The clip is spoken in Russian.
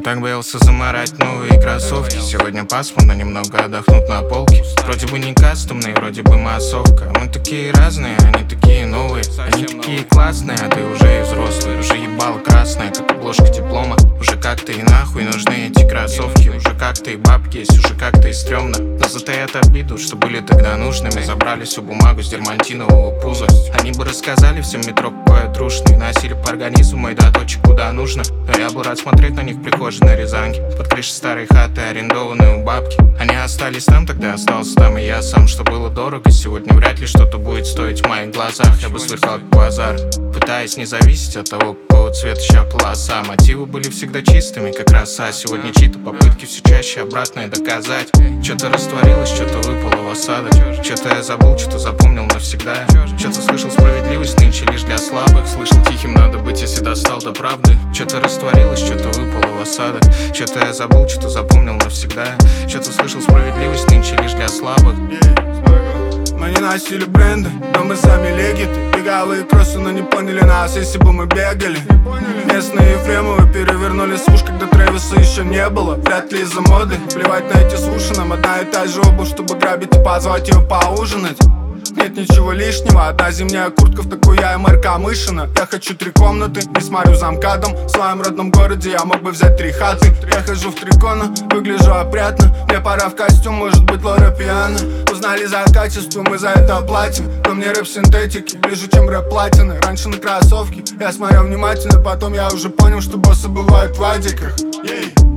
так боялся заморать новые кроссовки. Сегодня пасмурно, немного отдохнуть на полке. Вроде бы не кастомные, вроде бы массовка. Мы такие разные, они такие новые. Они такие классные, а ты уже и взрослый. Уже ебало красная, как обложка диплома. Уже как-то и нахуй нужны эти кроссовки. Уже как-то и бабки есть, уже как-то и стрёмно. Но затаят обиду, что были тогда нужными. Забрали всю бумагу с дермантинового пуза. Они бы рассказали всем метро, какой я трушный. Носили по организму мой до точек, куда нужно. Но я был рад смотреть на них в прихожей на Рязанке. Под крышей старой хаты, арендованные у бабки. Они остались там, тогда остался там и я сам. Что было дорого, сегодня вряд ли что-то будет стоить в моих глазах. Я бы сверкал как базар, пытаясь не зависеть от того, какого цвета ща полоса. Мотивы были всегда чистыми, как роса. Сегодня чьи-то попытки все чаще обратное доказать. Что-то растворилось, что-то выпало в осадок. Что-то я забыл, что-то запомнил навсегда. Что-то слышал, справедливость нынче лишь для слабых. Слышал, тихим надо быть, если достал до правды. Что-то растворилось, что-то выпало в осадок. Что-то я забыл, что-то запомнил навсегда. Что-то слышал, справедливость нынче лишь для слабых. Мы не носили бренды, но мы сами легиты. Беговые кроссы, но не поняли нас, если бы мы бегали. Местные Ефремовы перевернули свуш, когда Трэвиса еще не было. Вряд ли из-за моды, плевать на эти суши. Нам одна и та же обувь, чтобы грабить и позвать ее поужинать. Нет ничего лишнего, одна зимняя куртка, в такую я МРК Мышина. Я хочу 3 комнаты, не смотрю за МКАДом. В своем родном городе я мог бы взять 3 хаты. Я хожу в трикона, выгляжу опрятно. Мне пора в костюм, может быть Лора Пиано. Узнали за качество, мы за это платим. Но мне рэп синтетики, ближе чем рэп платины. Раньше на кроссовки, я смотрел внимательно. Потом я уже понял, что боссы бывают в адиках.